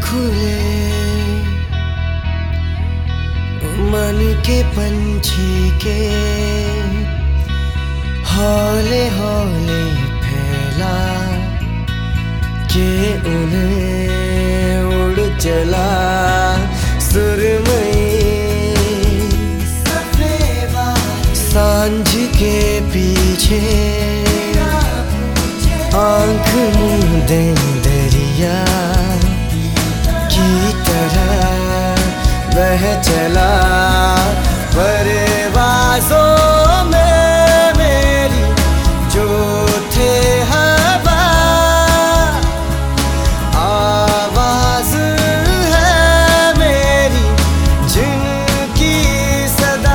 खुले मन के पंछी के हौले हौले फैला के उन्हें उड़ चला सुरमई सांझ के पीछे आंख मूंदे दरिया की तरह वह चला परवाज़ों में मेरी जो थे हवा आवाज़ है मेरी जिनकी सदा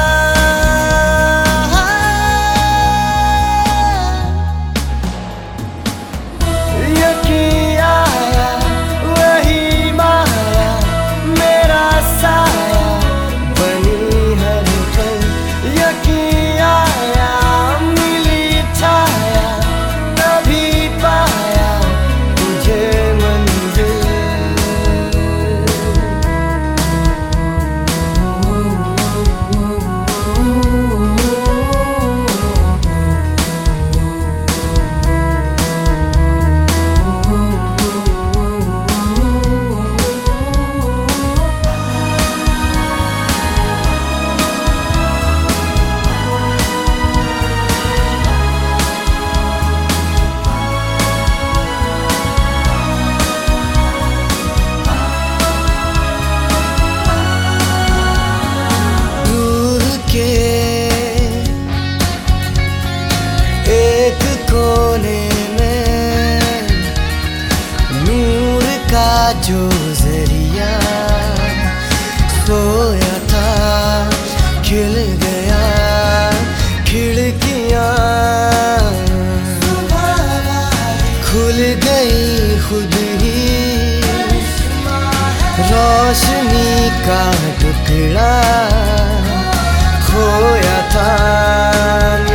यकीन आया वही माया मेरा साया बनी हर पल यकीन आया मिली छाया तभी पाया तुझे मंजिल एक कोने में नूर का जो जरिया सोया था खिल गया खिड़कियां खुल गई खुद ही रोशनी का टुकड़ा खोया था